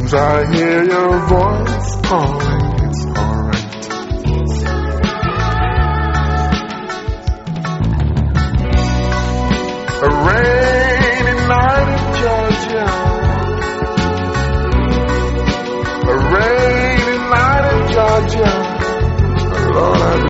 I hear your voice calling, it's alright. A rain